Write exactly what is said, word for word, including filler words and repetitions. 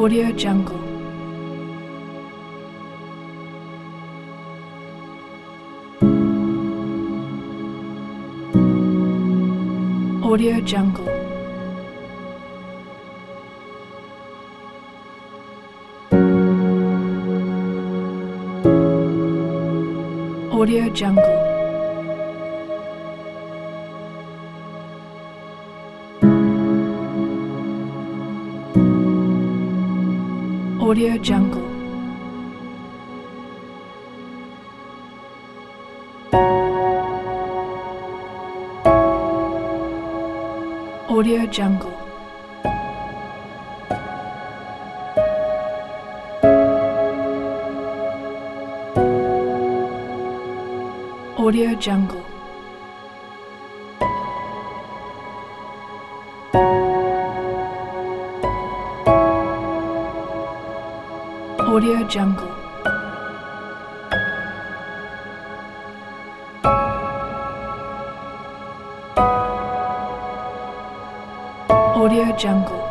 Audio Jungle. Audio Jungle. Audio Jungle. Audio Jungle. Audio Jungle. Audio Jungle. Audio Jungle. Audio Jungle.